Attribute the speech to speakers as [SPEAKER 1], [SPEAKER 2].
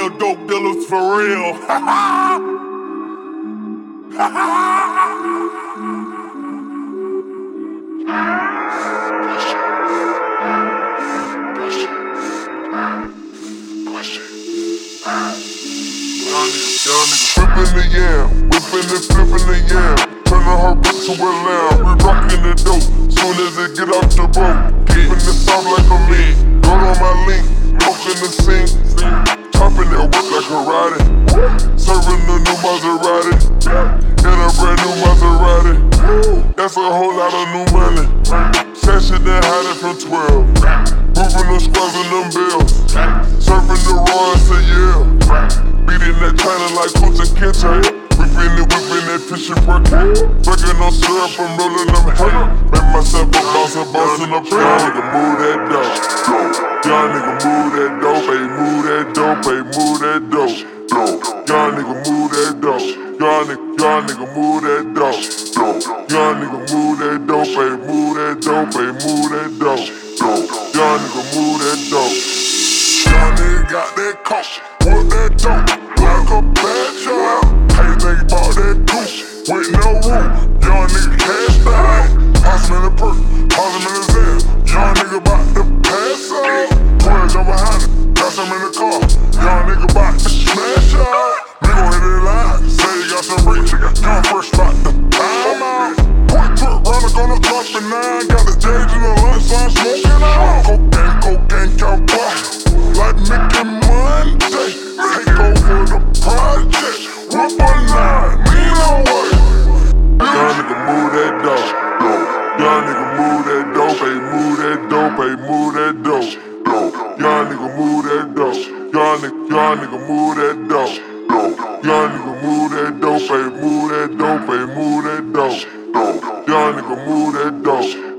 [SPEAKER 1] real dope dealers for real. Ha ha! Ha Young nigga whippin' the yam, whippin' and flippin' the yam, turnin' her bitch to a lamb. We rockin' the dope, soon as it get off the boat. Keepin' the sound like a man, gold on my link, smokin' the sink, choppin' that whip like a riding, serving the new Maserati, in a brand new Maserati. That's a whole lot of new money. Sashing and hiding from 12, moving them squares and them bills, surfing the Royals to Yale. Beating that China like Kunta Kinte. Whipping that fish and work. Breaking on syrup, I'm rolling them hay. Make myself a boss in a pen. Young nigga move that dope. Young nigga move that dope, ayy, move that dope, ayy, move that dope. Young nigga move that dope. Young nigga move that dope. Young nigga move that dope, ayy, move that dope, ayy, move that dope. Young nigga move that dope. Young nigga got that coke, with that dope, like a bad child. Hey, they bought that goose, with no roof. Young nigga cashed out, toss him in the perk, toss him in the Zen. Young nigga bout to pass out, 20 jump behind him, toss him in the car. Young nigga bout to smash out. We gon' hit it line, say you got some rich, young first spot to time out. Quick truck runner gonna drop the 9, got the J's in the lunch, so I'm smoking out. Cocaine, cowboy. Like Mickey Monday, take over the project. Whoop a line, mean no way. Young nigga move that dope. Young nigga move that dope, ayy, move that dope, ayy, move that dope. Young nigga move that dope. Young nigga move that dope. Young nigga move that dope, ayy, move that dope, ayy, move that dope. Young nigga move that dope.